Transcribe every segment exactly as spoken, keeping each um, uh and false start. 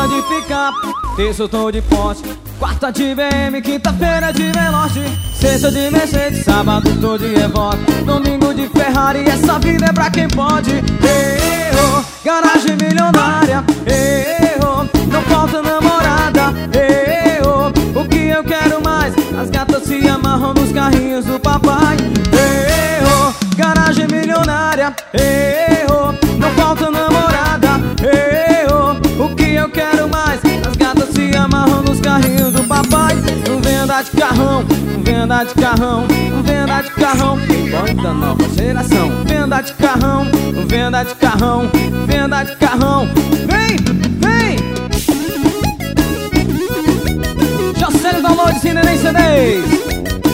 Segunda de picape, terça eu tô de Porsche, quarta de B M, quinta-feira de Veloce, sexta de Mercedes, sábado tô de Evoque, domingo de Ferrari, essa vida é pra quem pode. Ei, oh, garagem milionária, ei, oh, não falta namorada, ei, oh, o que eu quero mais? As gatas se amarram nos carrinhos do papai. Ei, oh, garagem milionária, ei, oh, não falta namorada, ei, oh, o que eu quero mais? As gatas se amarram nos carrinhos do papai. Não vem andar de carrão, não vem andar de carrão, não vem andar de carrão, playboy da nova geração. Vem andar de carrão, não vem andar de carrão, vem andar de carrão. Vem, vem! Jocélio Downloads e Neném C Ds.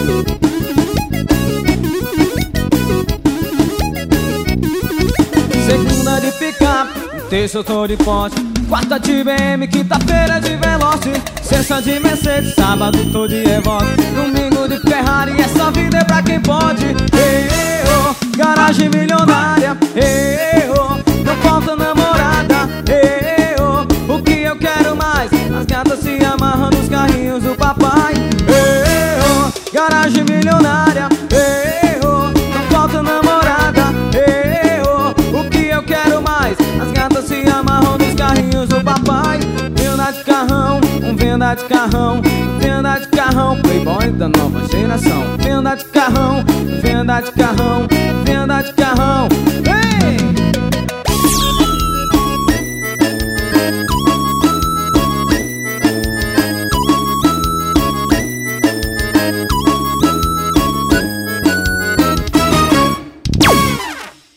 Segunda de picape, terça eu tô de Porsche, quarta de B M, quinta-feira de Veloce, sexta de Mercedes, sábado tô de Evoque, domingo de Ferrari, essa vida é pra quem pode. Ei, oh, garagem milionária, ei, oh, não falta namorada, ei, oh, o que eu quero mais? As gatas se amarram nos carrinhos do papai. Ei, oh, garagem milionária, ei, oh, não falta namorada, ei, oh, o que eu quero mais? As gatas se amarram nos carrinhos do papai. Vem andar de carrão, um vem andar de carrão, vem andar de carrão, playboy da nova geração. Vem andar de carrão, vem andar de carrão, vem andar de carrão.